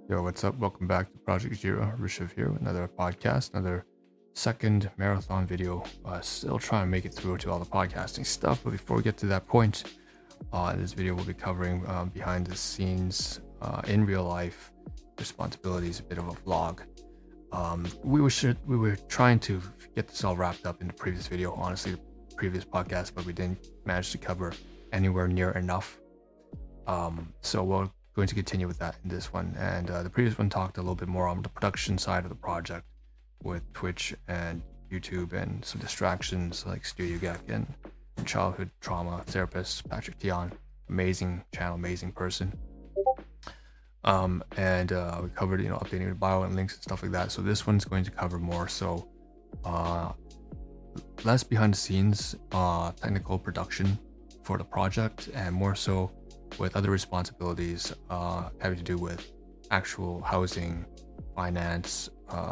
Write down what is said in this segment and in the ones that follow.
Yo, what's up? Welcome back to Project Zero. Rishav here with another podcast, another second marathon video. Still trying to make it through to all the podcasting stuff, but before we get to that point, this video will be covering behind the scenes in real life responsibilities, a bit of a vlog. We were trying to get this all wrapped up in the previous video, honestly, the previous podcast, but we didn't manage to cover anywhere near enough. So we're going to continue with that in this one, and the previous one talked a little bit more on the production side of the project with Twitch and YouTube and some distractions like Studio Gek and childhood trauma therapist Patrick Tian. Amazing channel, amazing person. And we covered updating the bio and links and stuff like that. So this one's going to cover more so less behind the scenes technical production for the project, and more so with other responsibilities having to do with actual housing, finance,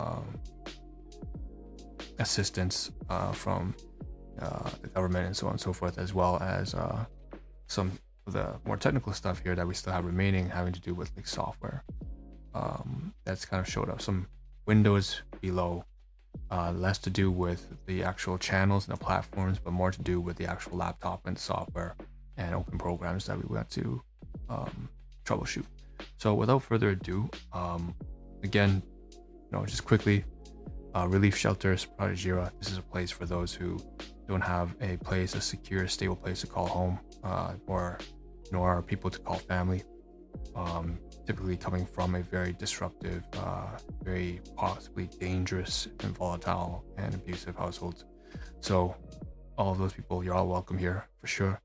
assistance from the government and so on and so forth, as well as some of the more technical stuff here that we still have remaining having to do with like software. That's kind of showed up some windows below, less to do with the actual channels and the platforms, but more to do with the actual laptop and software and open programs that we want to troubleshoot. So without further ado, again, just quickly, Relief Shelters, Project Zero. This is a place for those who don't have a secure, stable place to call home, nor people to call family. Typically coming from a very disruptive, very possibly dangerous and volatile and abusive households. So all of those people, you're all welcome here for sure.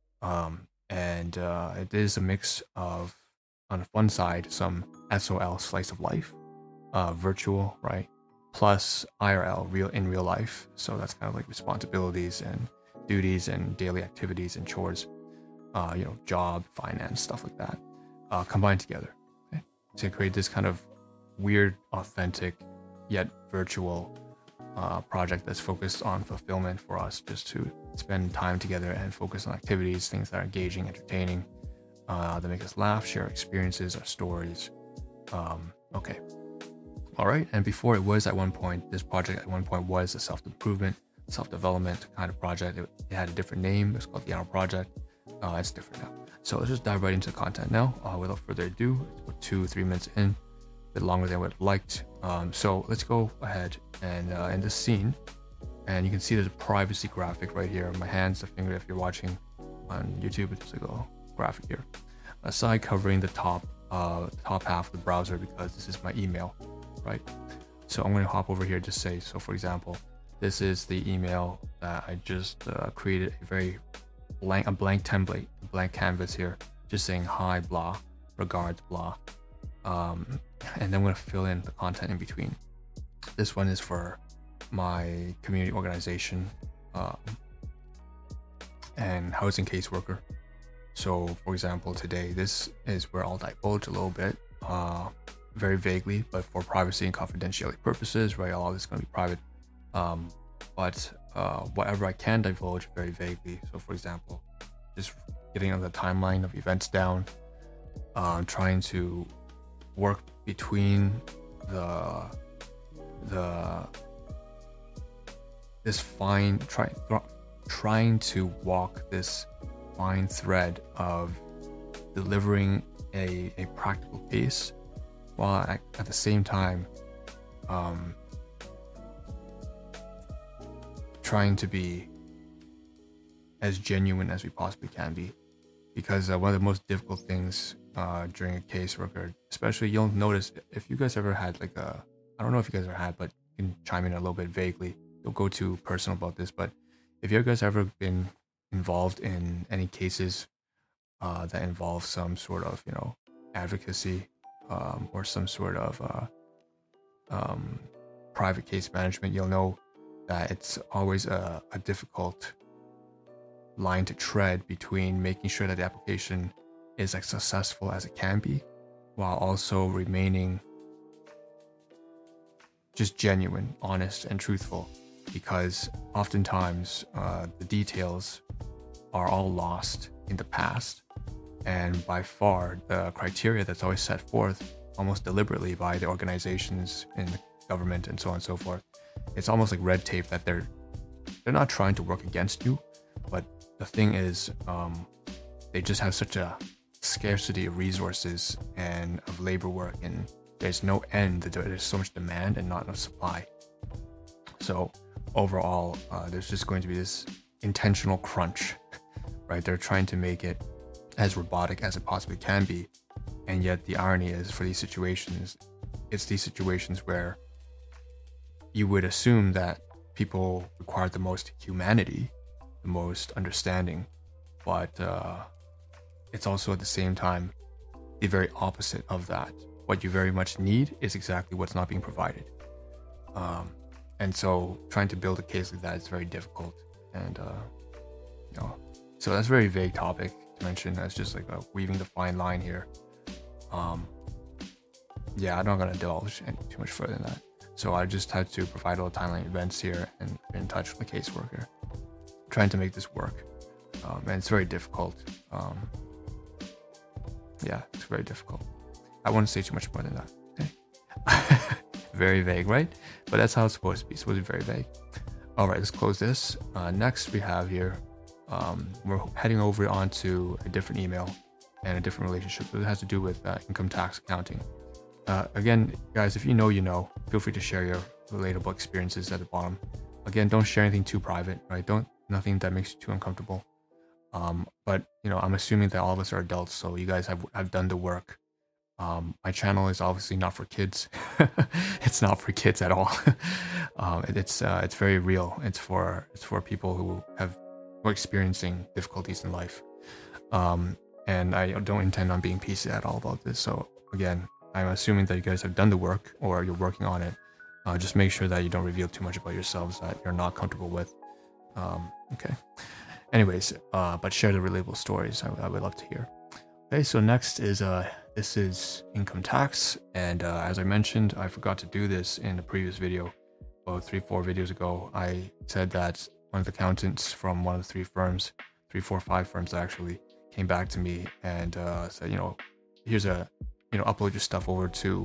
And it is a mix of, on the fun side, some SOL, slice of life, virtual, right, plus IRL, real life. So that's kind of like responsibilities and duties and daily activities and chores, job, finance, stuff like that, combined together, okay, to create this kind of weird, authentic, yet virtual project that's focused on fulfillment for us, just to spend time together and focus on activities, things that are engaging, entertaining, that make us laugh, share experiences, our stories. Okay. All right. And before it was at one point, this project at one point was a self-improvement, self-development kind of project. It had a different name. It's called the Arrow Project. It's different now. So let's just dive right into the content now. Without further ado, it's about 2-3 minutes in, a bit longer than I would have liked. So let's go ahead and in this scene, and you can see there's a privacy graphic right here. My hands, the finger, if you're watching on YouTube, it's like a graphic here. A side covering the top half of the browser, because this is my email, right? So I'm going to hop over here, just say, so for example, this is the email that I just created, a blank template, a blank canvas here, just saying hi, blah, regards, blah. And then I'm going to fill in the content in between. This one is for my community organization and housing caseworker. So for example, today, this is where I'll divulge a little bit, very vaguely, but for privacy and confidentiality purposes, right? All this is going to be private. But whatever I can divulge very vaguely. So for example, just getting on the timeline of events down, trying to work between trying to walk this fine thread of delivering a practical piece, while at the same time trying to be as genuine as we possibly can be. Because one of the most difficult things during a caseworker, especially, you'll notice if you guys ever had I don't know if you guys ever had, but you can chime in a little bit vaguely. Don't go too personal about this, but if you guys ever been involved in any cases that involve some sort of, advocacy or some sort of private case management, you'll know that it's always a difficult line to tread between making sure that the application is as successful as it can be, while also remaining just genuine, honest, and truthful, because oftentimes the details are all lost in the past, and by far the criteria that's always set forth almost deliberately by the organizations in the government and so on and so forth. It's almost like red tape that they're not trying to work against you, but the thing is, they just have such a scarcity of resources and of labor work, and there's no end. There's so much demand and not enough supply. So overall, there's just going to be this intentional crunch, right? They're trying to make it as robotic as it possibly can be. And yet the irony is, for these situations, it's these situations where you would assume that people require the most humanity, the most understanding, but it's also at the same time the very opposite of that. What you very much need is exactly what's not being provided. And so trying to build a case like that is very difficult. And, so that's a very vague topic to mention. That's just like weaving the fine line here. Yeah, I'm not going to divulge too much further than that. So I just had to provide all the timeline events here and been in touch with the caseworker, trying to make this work. And it's very difficult. Yeah, it's very difficult. I won't say too much more than that. Okay. Very vague, right? But that's how it's supposed to be. It's supposed to be very vague. All right, let's close this. Next we have here, we're heading over onto a different email and a different relationship. So it has to do with income tax accounting. Again, guys, if you know, feel free to share your relatable experiences at the bottom. Again, don't share anything too private, right? Nothing that makes you too uncomfortable. But I'm assuming that all of us are adults, so you guys have done the work. My channel is obviously not for kids. It's not for kids at all. It's very real. It's for people who are experiencing difficulties in life. And I don't intend on being PC at all about this. So again, I'm assuming that you guys have done the work or you're working on it. Just make sure that you don't reveal too much about yourselves that you're not comfortable with. Okay. Anyways, but share the relatable stories. I would love to hear. Okay, so next is this is income tax, and as I mentioned, I forgot to do this in the previous video. About 3-4 videos ago, I said that one of the accountants from one of the 3 firms, 3, 4, 5 firms actually, came back to me and said, here's upload your stuff over to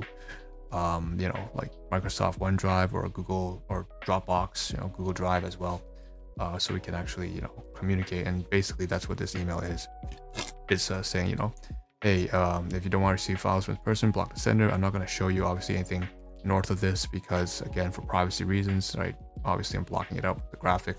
like Microsoft OneDrive or Google or Dropbox, Google Drive as well, so we can actually communicate. And basically that's what this email is. It's saying, hey, if you don't want to receive files from this person, block the sender. I'm not going to show you obviously anything north of this because, again, for privacy reasons, right? Obviously I'm blocking it out with the graphic.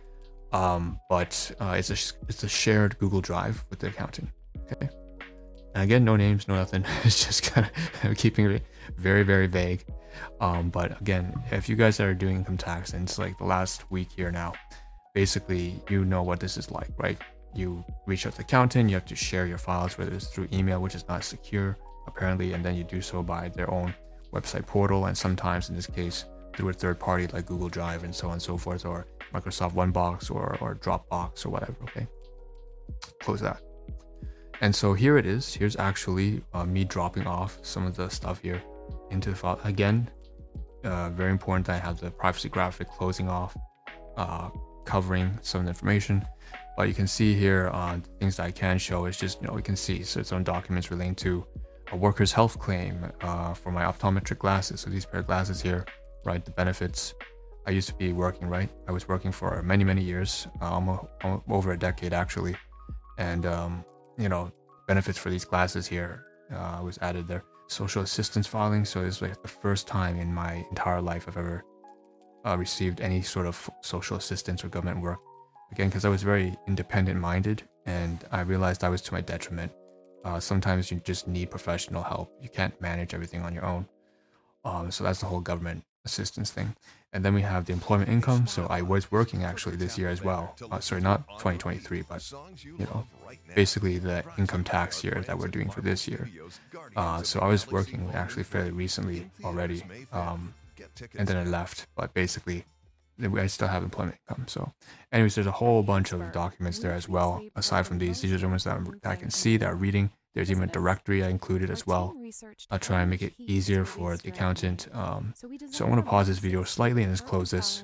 But it's a shared Google Drive with the accountant. Okay. And again, no names, no nothing. It's just kind of keeping it very, very vague. But again, if you guys are doing income tax and it's like the last week here now, basically you know what this is like, right? You reach out to the accountant, you have to share your files, whether it's through email, which is not secure apparently, and then you do so by their own website portal, and sometimes in this case through a third party like Google Drive and so on and so forth, or Microsoft OneBox or Dropbox or whatever. Okay, close that. And so here it is. Here's actually me dropping off some of the stuff here into the file. Again, very important that I have the privacy graphic closing off, covering some of the information. But you can see here things that I can show is just, we can see, so it's on documents relating to a worker's health claim for my optometric glasses. So these pair of glasses here, right, the benefits. I used to be working, right? I was working for many, many years, almost over a decade actually. And, benefits for these glasses here was added there. Social assistance filing. So it's like the first time in my entire life I've ever received any sort of social assistance or government work. Again, because I was very independent minded and I realized I was to my detriment. Sometimes you just need professional help. You can't manage everything on your own. So that's the whole government assistance thing. And then we have the employment income. So I was working actually this year as well. Sorry, not 2023, but basically the income tax year that we're doing for this year. So I was working actually fairly recently already. And then I left, but basically I still have employment income. So anyways, there's a whole bunch of documents there as well. Aside from these are the ones that I can see that are reading. There's even a directory I included as well. I'll try and make it easier for the accountant. So I'm going to pause this video slightly and just close this.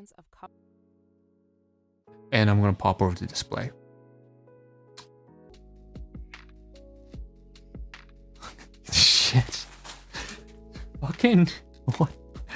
And I'm going to pop over to display. Shit. fucking what?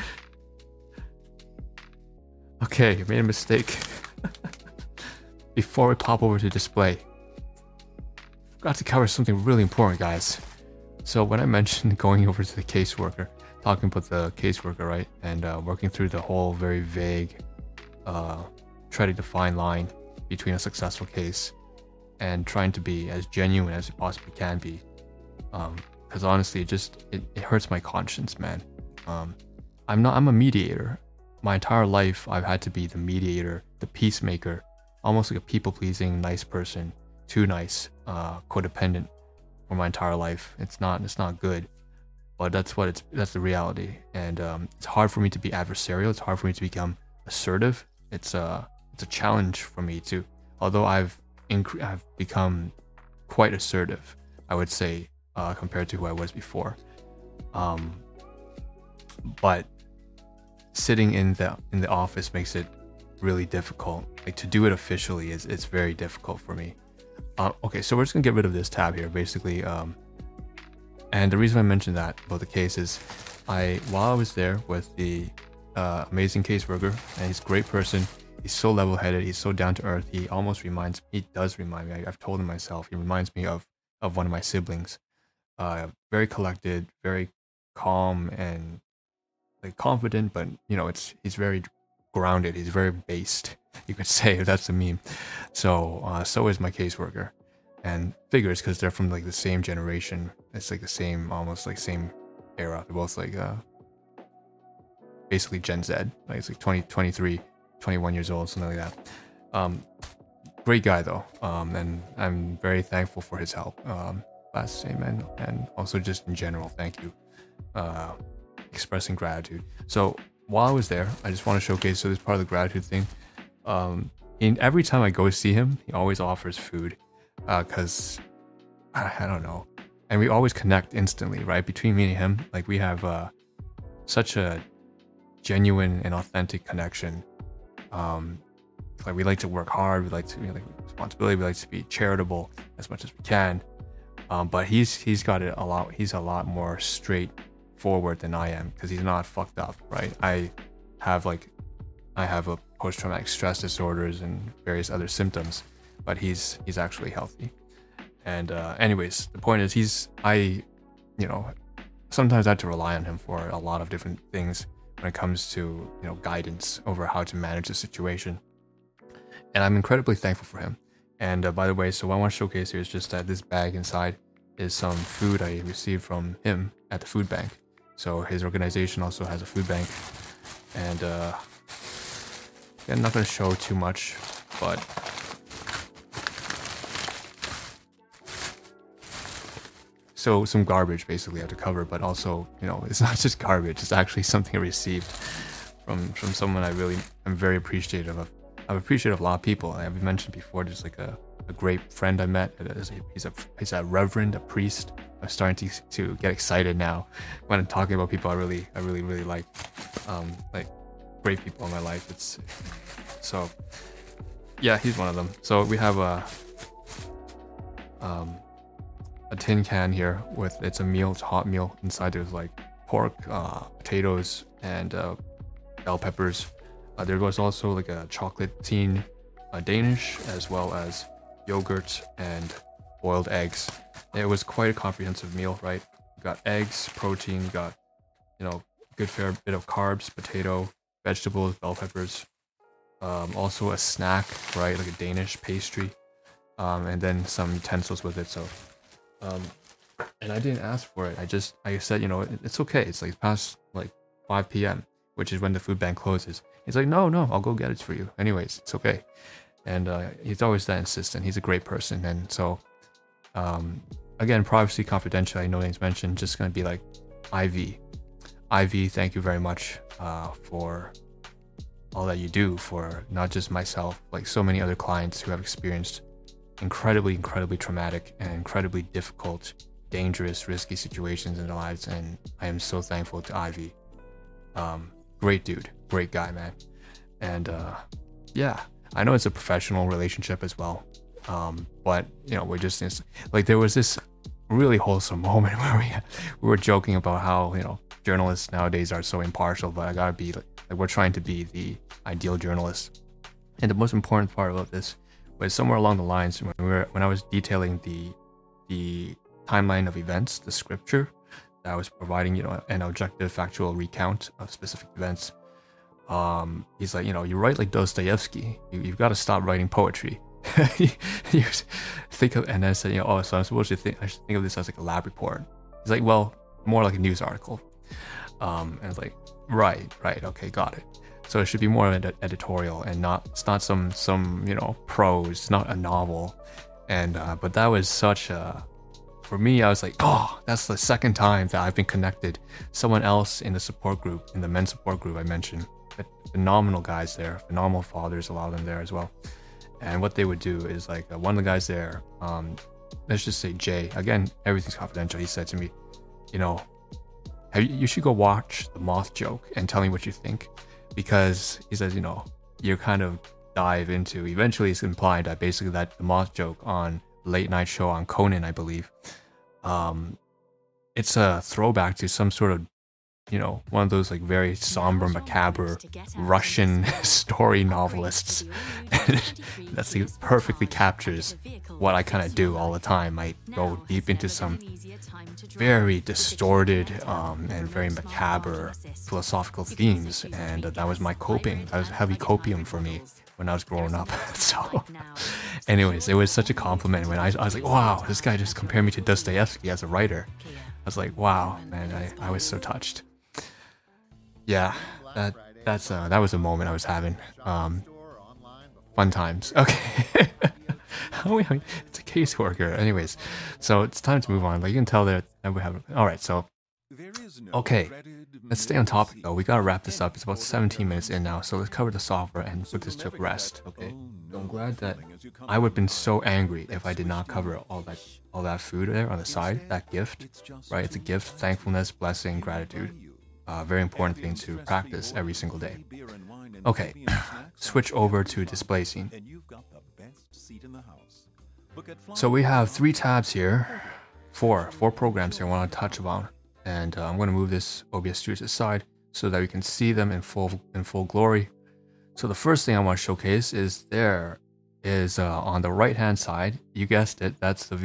Okay, I made a mistake. Before we pop over to display, forgot to cover something really important, guys. So when I mentioned going over to the caseworker, talking about the caseworker, right, and working through the whole very vague, trying to define line between a successful case and trying to be as genuine as it possibly can be, because honestly, it hurts my conscience, man. I'm a mediator. My entire life, I've had to be the mediator, the peacemaker, almost like a people-pleasing, nice person, too nice, codependent for my entire life. It's not good, but that's the reality. And it's hard for me to be adversarial. It's hard for me to become assertive. It's a challenge for me too. Although I've become quite assertive, I would say, compared to who I was before. But sitting in the office makes it really difficult. Like, to do it officially it's very difficult for me. Okay, so we're just gonna get rid of this tab here, basically. And the reason I mentioned that about the case is, while I was there with the amazing caseworker, and he's a great person. He's so level-headed. He's so down to earth. He does remind me. I've told him myself. He reminds me of one of my siblings. Very collected, very calm, and like confident. But he's very grounded. He's very based, you could say, if that's a meme. So is my caseworker, and figures because they're from like the same generation. It's like the same, almost like same era. They're both like basically Gen Z. Like it's like 20, 23, 21 years old, something like that. Great guy though, and I'm very thankful for his help. Last to say, man, and also just in general, thank you. Expressing gratitude. So while I was there, I just want to showcase. So this part of the gratitude thing. And every time I go see him, he always offers food, because I don't know, and we always connect instantly, right? Between me and him, like we have such a genuine and authentic connection. Like we like to work hard, we like to like responsibility, we like to be charitable as much as we can. But he's got it a lot. He's a lot more straightforward than I am, because he's not fucked up, right? I have a post-traumatic stress disorders and various other symptoms, but he's actually healthy. And anyways, the point is sometimes I have to rely on him for a lot of different things when it comes to guidance over how to manage the situation. And I'm incredibly thankful for him. And by the way, so what I want to showcase here is just that this bag inside is some food I received from him at the food bank. So his organization also has a food bank. And I'm not going to show too much, but so some garbage basically I have to cover, but also, it's not just garbage, it's actually something I received from someone I'm very appreciative of. I'm appreciative of a lot of people. I've mentioned before, there's like a great friend I met. He's a reverend, a priest. I'm starting to get excited now when I'm talking about people I really like great people in my life. It's so, yeah, he's one of them. So we have a tin can here with, it's a hot meal. Inside there's like pork, potatoes, and bell peppers. There was also like a chocolatine Danish, as well as yogurt and boiled eggs. It was quite a comprehensive meal, right? Got eggs, protein, got good fair bit of carbs, potato, vegetables, bell peppers. Also a snack, right? Like a Danish pastry, and then some utensils with it. So, and I didn't ask for it. I said, it's okay. It's like past like 5 p.m., which is when the food bank closes. He's like, no, I'll go get it for you. Anyways, it's okay. And he's always that insistent. He's a great person. And so, again, privacy confidential. I know names mentioned. Just gonna be like, Ivy, thank you very much for all that you do for not just myself, like so many other clients who have experienced incredibly traumatic and incredibly difficult, dangerous, risky situations in their lives. And I am so thankful to Ivy. Great dude, great guy, man. And yeah, I know it's a professional relationship as well. But we're just like, there was this really wholesome moment where we were joking about how, you know, journalists nowadays are so impartial, but I gotta be like we're trying to be the ideal journalist. And the most important part about this was somewhere along the lines when I was detailing the timeline of events, the scripture that I was providing, you know, an objective factual recount of specific events. He's like, you know, you write like Dostoevsky. You've got to stop writing poetry. You think of, and then said, you know, oh, so I'm supposed to think, I should think of this as like a lab report. He's like, well, more like a news article. And it's like, right, okay, got it. So it should be more editorial and it's not some you know, prose, not a novel. And but that was such a, for me, I was like, oh, that's the second time that I've been connected. Someone else in the support group, in the men's support group I mentioned, phenomenal guys there, phenomenal fathers, a lot of them there as well. And what they would do is like one of the guys there, let's just say Jay, again, everything's confidential. He said to me, you know, you should go watch The Moth Joke and tell me what you think. Because he says, you know, you kind of dive into, eventually it's implied that basically that The Moth Joke on late night show on Conan, I believe, it's a throwback to some sort of, you know, one of those like very somber, macabre Russian story novelists. That's perfectly captures what I kind of do all the time. I go deep into some very distorted and very macabre philosophical themes, and that was my coping. That was heavy copium for me when I was growing up. So anyways, it was such a compliment when I was like, wow, this guy just compared me to Dostoevsky as a writer. I was like, wow, man, I was so touched. Yeah, that was a moment I was having. Fun times. Okay. It's a caseworker. Anyways, so it's time to move on. But you can tell that we have. All right, so okay, let's stay on topic though. We gotta wrap this up. It's about 17 minutes in now, so let's cover the software and put this to rest. Okay. So I'm glad that I would have been so angry if I did not cover all that food there on the side. That gift, right? It's a gift, thankfulness, blessing, gratitude. Very important thing to practice every single day. Okay, switch over to display scene. So we have 3 tabs here, four programs here I want to touch upon, and I'm going to move this OBS Studio to the side so that we can see them in full glory. So the first thing I want to showcase is on the right hand side. You guessed it, that's the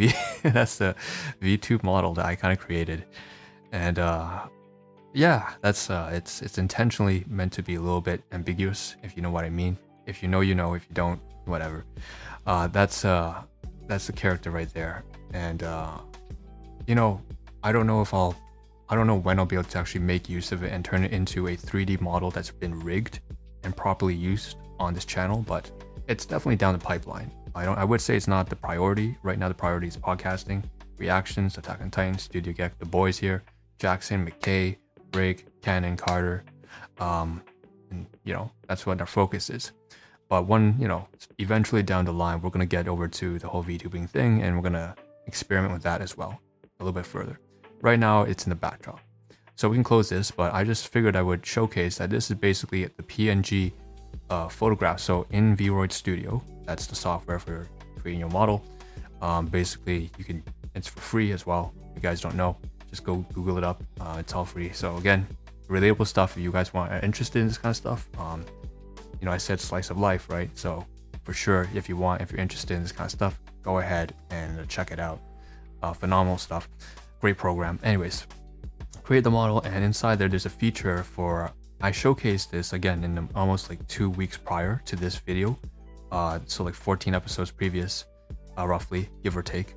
VTube model that I kind of created, and yeah, that's it's intentionally meant to be a little bit ambiguous, if you know what I mean. If you know, you know. If you don't, whatever. That's the character right there, and you know, I don't know when I'll be able to actually make use of it and turn it into a 3D model that's been rigged and properly used on this channel, but it's definitely down the pipeline. I would say it's not the priority right now. The priority is podcasting, reactions, Attack on Titan, Studio Gek, the boys here, Jackson, McKay, Brig, Cannon, Carter, and you know, that's what our focus is. But eventually down the line, we're gonna get over to the whole VTubing thing, and we're gonna experiment with that as well a little bit further. Right now, it's in the backdrop, so we can close this. But I just figured I would showcase that this is basically the PNG photograph. So in Vroid Studio, that's the software for creating your model. Basically, it's for free as well. If you guys don't know, just go Google it up. It's all free. So again, relatable stuff. If you guys are interested in this kind of stuff, you know, I said slice of life, right? So for sure, if you're interested in this kind of stuff, go ahead and check it out. Phenomenal stuff. Great program. Anyways, create the model, and inside there's a feature for, I showcased this again in almost like 2 weeks prior to this video. So like 14 episodes previous, roughly, give or take.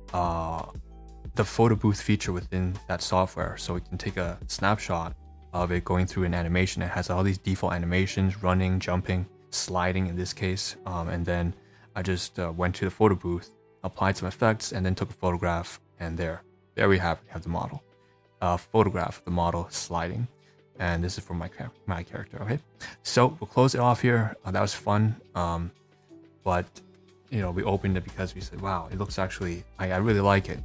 The photo booth feature within that software, so we can take a snapshot of it going through an animation. It has all these default animations, running, jumping, sliding in this case, and then I just went to the photo booth, applied some effects, and then took a photograph, and there we have the model. Photograph the model sliding, and this is for my character. Okay, so we'll close it off here. That was fun, but you know, we opened it because we said, wow, it looks actually, I really like it.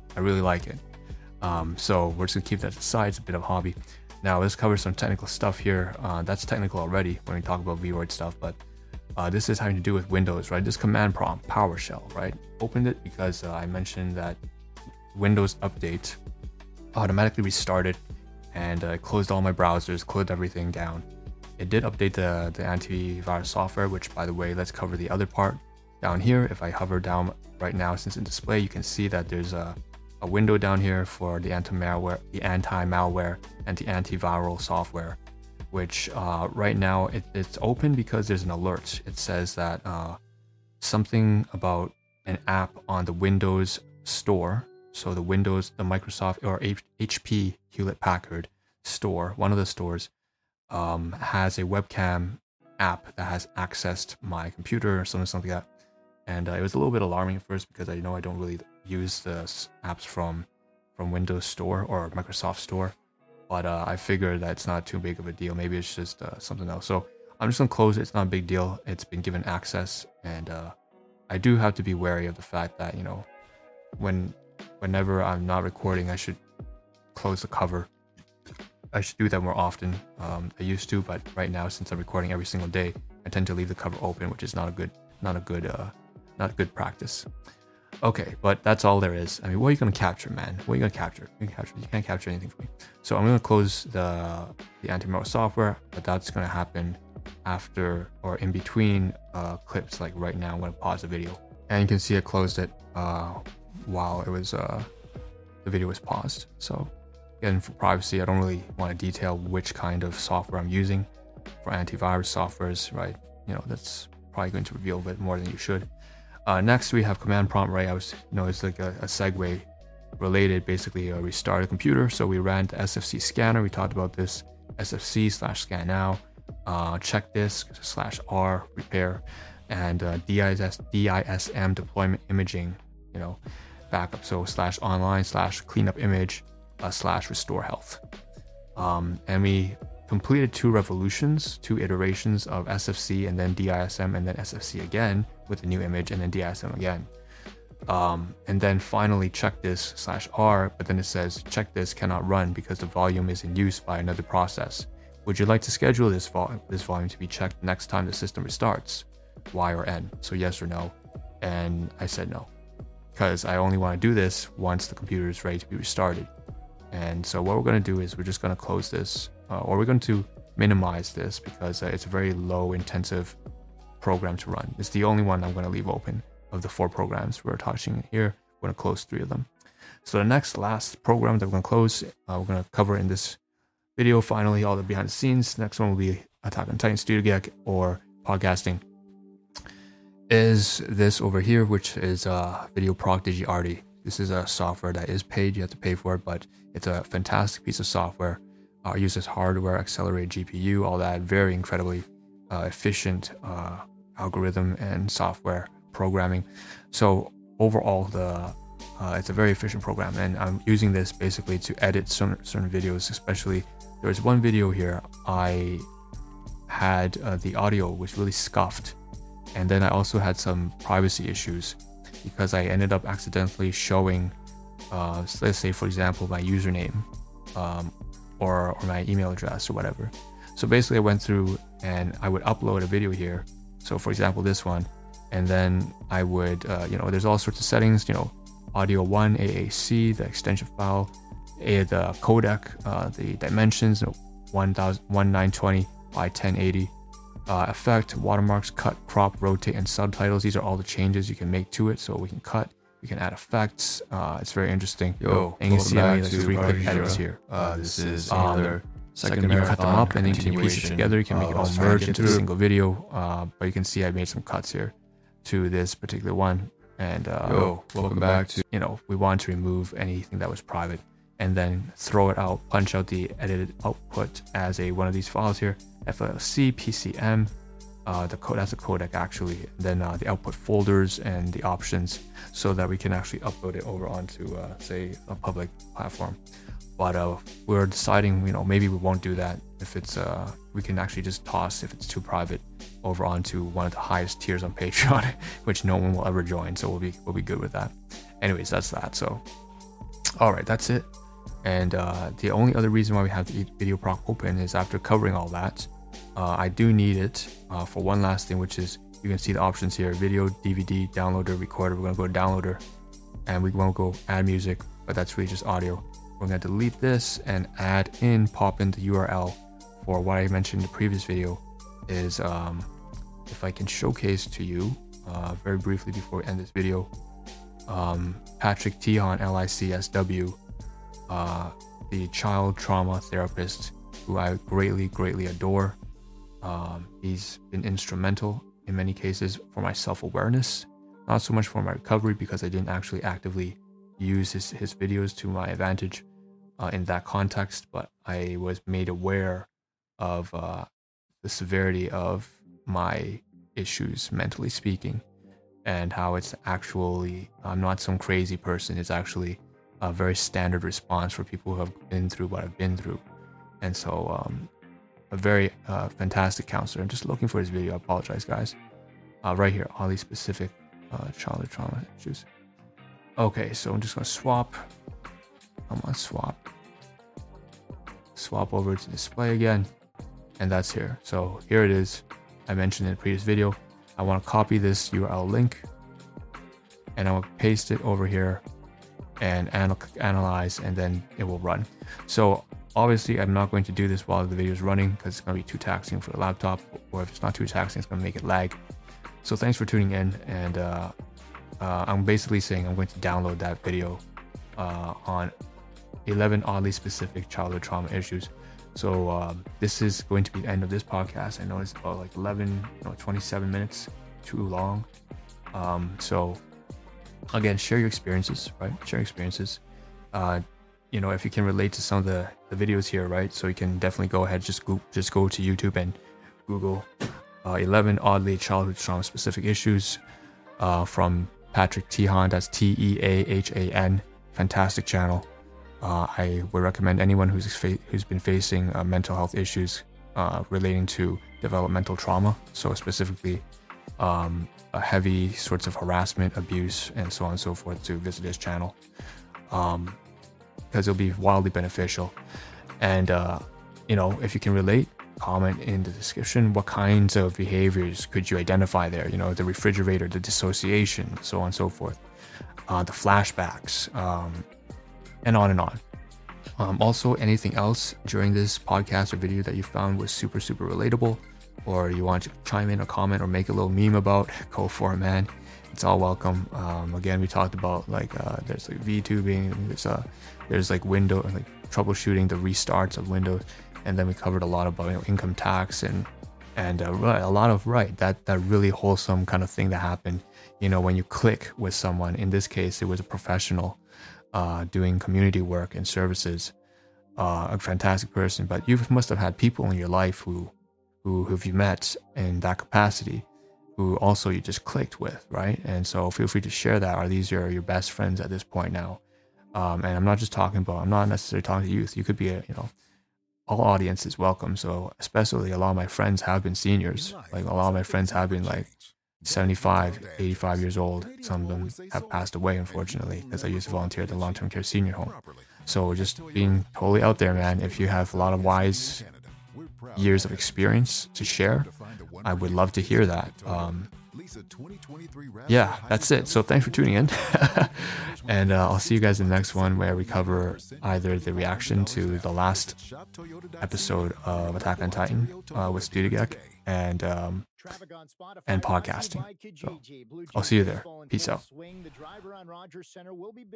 So we're just gonna keep that aside. It's a bit of a hobby. Now let's cover some technical stuff here. That's technical already when we talk about Vroid stuff, but this is having to do with Windows, right? This command prompt, PowerShell, right? Opened it because I mentioned that Windows update automatically restarted, and closed all my browsers, closed everything down. It did update the antivirus software, which, by the way, let's cover the other part down here. If I hover down right now, since it's display, you can see that there's a window down here for the anti-malware and the antiviral software, which right now it's open because there's an alert. It says that something about an app on the Windows store. So the Microsoft or HP Hewlett-Packard store, one of the stores, has a webcam app that has accessed my computer or something like that. And it was a little bit alarming at first because I know I don't really use the apps from Windows Store or Microsoft Store. But I figured that it's not too big of a deal. Maybe it's just something else. So I'm just going to close it. It's not a big deal. It's been given access. And I do have to be wary of the fact that, whenever I'm not recording, I should close the cover. I should do that more often. I used to, but right now, since I'm recording every single day, I tend to leave the cover open, which is not a good practice. Okay, but that's all there is. I mean, what are you going to capture, man? What are you going to capture? You can't capture anything for me. So I'm going to close the antimalware software, but that's going to happen after or in between clips. Like right now, I'm going to pause the video, and you can see I closed it while it was the video was paused. So again, for privacy, I don't really want to detail which kind of software I'm using for antivirus softwares, right? That's probably going to reveal a bit more than you should. Next, we have command prompt, right? It's like a segue related, basically restart a computer. So we ran the SFC scanner. We talked about this SFC/scan now, check disk /R repair, and DISM deployment imaging, backup. So /online /cleanup image /restore health. And we completed 2 iterations of SFC and then DISM and then SFC again with a new image and then DISM again. And then finally check this /R, but then it says check this cannot run because the volume is in use by another process. Would you like to schedule this volume to be checked next time the system restarts? Y or N? So yes or no. And I said no, because I only want to do this once the computer is ready to be restarted. And so what we're going to do is we're just going to close this, or we're going to minimize this because it's a very low intensive program to run. It's the only one I'm going to leave open of the 4 programs we're touching here. We're going to close 3 of them. So the last program that we're going to close, we're going to cover in this video, finally, all the behind the scenes. Next one will be Attack on Titan Studio Gag or podcasting. Is this over here, which is VideoProc DigiArty. This is a software that is paid. You have to pay for it, but it's a fantastic piece of software. Uses hardware, accelerated GPU, all that. Very incredibly efficient algorithm and software programming. So overall, it's a very efficient program, and I'm using this basically to edit certain videos. Especially, there was one video here I had the audio was really scuffed, and then I also had some privacy issues because I ended up accidentally showing, let's say for example, my username or my email address or whatever. So basically I went through and I would upload a video here. So for example, this one, and then I would, there's all sorts of settings, audio 1, AAC, the extension file, the codec, the dimensions, 1920 by 1080, effect, watermarks, cut, crop, rotate, and subtitles. These are all the changes you can make to it. So we can cut, we can add effects. It's very interesting. And you can see I made like 3 quick edits here. This is another second you marathon cut them up and then you can piece it together. You can make it all merge into a single video. But you can see I made some cuts here to this particular one. And welcome back to, we want to remove anything that was private and then throw it out, punch out the edited output as one of these files here, FLC, PCM, that's a codec actually, and then the output folders and the options so that we can actually upload it over onto, say, a public platform. But we're deciding, maybe we won't do that if it's, we can actually just toss, if it's too private, over onto one of the highest tiers on Patreon, which no one will ever join. So we'll be good with that. Anyways, that's that. So, all right, that's it. And the only other reason why we have the VideoProc open is after covering all that, I do need it for one last thing, which is you can see the options here: video, DVD, downloader, recorder. We're gonna go to downloader, and we won't go add music. but that's really just audio. We're going to delete this and pop in the URL for what I mentioned in the previous video is, if I can showcase to you very briefly before we end this video, Patrick Teahan, LICSW, the child trauma therapist who I greatly adore. He's been instrumental in many cases for my self-awareness, not so much for my recovery because I didn't actually actively use his videos to my advantage in that context, but I was made aware of the severity of my issues, mentally speaking, and how it's actually, I'm not some crazy person. It's actually a very standard response for people who have been through what I've been through. And so a very fantastic counselor. I'm just looking for his video. I apologize, guys. Right here, oddly specific childhood trauma issues. Okay, so I'm just gonna swap. Come on, swap over to display again, and that's here. So here it is. I mentioned in the previous video, I want to copy this URL link and I will paste it over here and analyze, and then it will run. So obviously I'm not going to do this while the video is running because it's going to be too taxing for the laptop, or if it's not too taxing, it's going to make it lag. So thanks for tuning in, and I'm basically saying I'm going to download that video on 11 oddly specific childhood trauma issues. So this is going to be the end of this podcast. I know it's about like 27 minutes, too long. So again, share your experiences, right? Share experiences. If you can relate to some of the videos here, right? So you can definitely go ahead, just go to YouTube and Google 11 oddly childhood trauma specific issues from Patrick Teahan. That's Teahan. Fantastic channel. I would recommend anyone who's been facing mental health issues relating to developmental trauma, so specifically heavy sorts of harassment, abuse, and so on and so forth, to visit his channel, because it'll be wildly beneficial. And if you can relate, comment in the description what kinds of behaviors could you identify there. The refrigerator, the dissociation, so on and so forth, the flashbacks, and on and on. Also, anything else during this podcast or video that you found was super relatable, or you want to chime in or comment or make a little meme about, go for it, man. It's all welcome. Again, we talked about there's like VTubing, there's like window, like troubleshooting the restarts of Windows, and then we covered a lot about income tax and a lot of that really wholesome kind of thing that happened. When you click with someone. In this case, it was a professional doing community work and services, a fantastic person. But you must have had people in your life who you met in that capacity, who also you just clicked with, right? And so feel free to share that. Are these your best friends at this point now? And I'm not necessarily talking to youth. You could be all audiences welcome. So especially a lot of my friends have been seniors. Like a lot of my friends have been like 75, 85 years old. Some of them have passed away, unfortunately, because I used to volunteer at the long-term care senior home. So just being totally out there, man. If you have a lot of wise years of experience to share, I would love to hear that. Yeah, that's it. So thanks for tuning in. And I'll see you guys in the next one, where we cover either the reaction to the last episode of Attack on Titan with Studegek and podcasting. So I'll see you there. Peace out.